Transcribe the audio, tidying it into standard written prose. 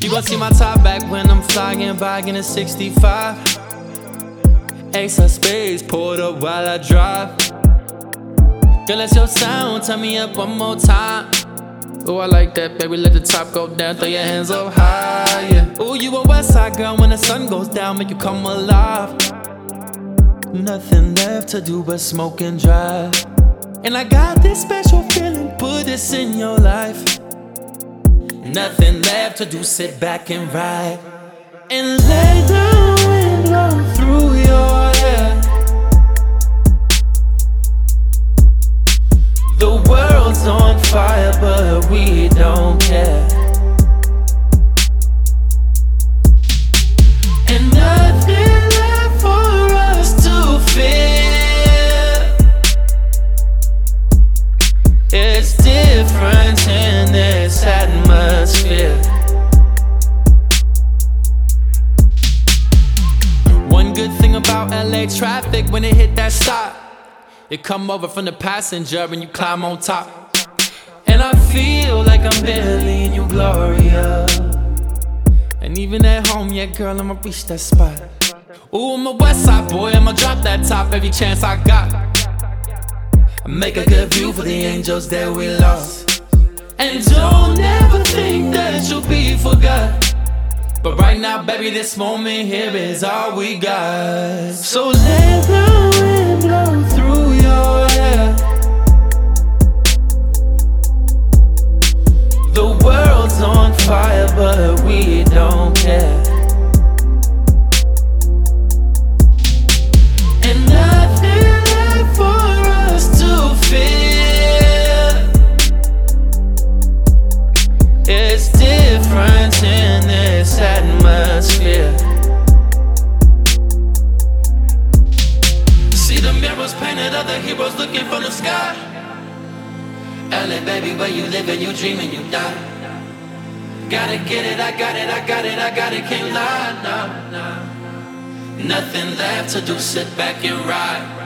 You gon' see my top back when I'm flying by in a 65. Ace of spades, pulled up while I drive. Girl, that's your sound, turn me up one more time. Ooh, I like that, baby, let the top go down, throw your hands up high, yeah. Ooh, you a west side girl, when the sun goes down, make you come alive. Nothing left to do but smoke and drive. And I got this special feeling, put this in your life. Nothing left to do, sit back and ride. And let the wind blow through your hair. The world's on fire, but we don't care. And nothing left for us to fear. It's different in this atmosphere. One good thing about LA traffic, when it hit that stop, it come over from the passenger and you climb on top. And I feel like I'm barely in your Gloria. And even at home, yeah girl, I'ma reach that spot. Ooh, I'm a west side boy, I'ma drop that top every chance I got. I make a good view for the angels that we lost. And don't ever think that you'll be forgot. But right now, baby, this moment here is all we got. So let the wind blow through your hair. The world's on fire, but we don't care. And nothing left for us to fear. It's different in this atmosphere. See the mirrors painted, other heroes looking from the sky. LA, baby, where you live and you dream and you die. Gotta get it, I got it, I got it, I got it, can't lie, no, no. Nothing left to do, sit back and ride.